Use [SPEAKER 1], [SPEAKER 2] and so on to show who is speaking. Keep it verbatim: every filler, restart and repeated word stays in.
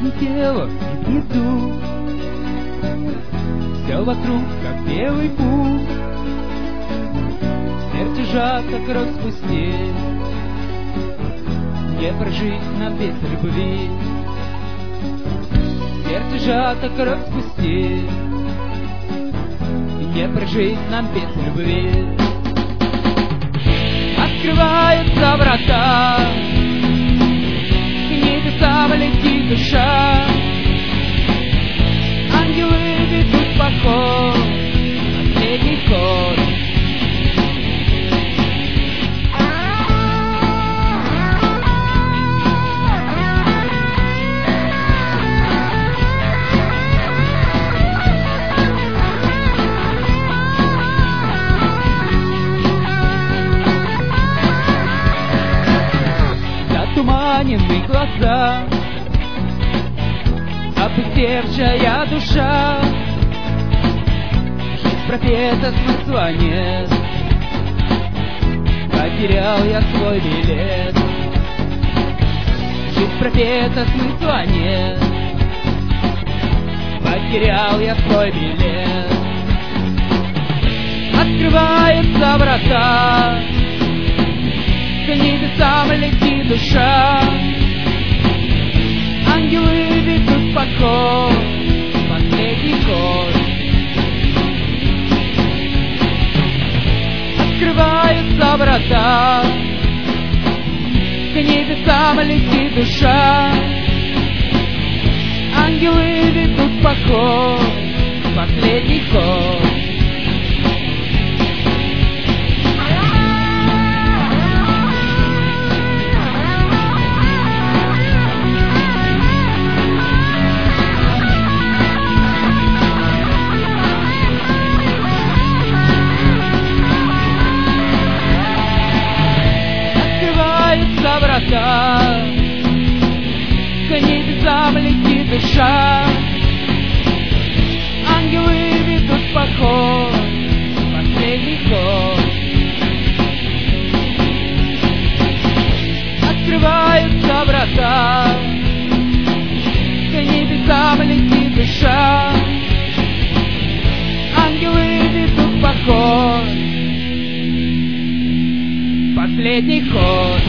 [SPEAKER 1] жизнь тело и дух. Все вокруг, как белый пух. Сердце сжато, кровь спустеть. Не прожить нам без любви. Сердце сжато, кровь спустеть. Не прожить нам без любви. Открываются врата, к небесам летит душа. Ангелы ведут поход, последний ход. Затуманенные глаза, опустевшая душа. Жизнь пропета, смысла нет. Потерял я свой билет. Жизнь пропета, смысла нет. Потерял я свой билет. Открываются врата, к небесам летит душа. Ангелы ведут поход, последний ход. Открываются врата, к небесам летит душа. Ангелы ведут поход, последний ход. Врата, к небесам летит душа. Ангелы ведут поход, последний ход. Открываются врата, к небесам летит душа. Ангелы ведут поход, последний ход.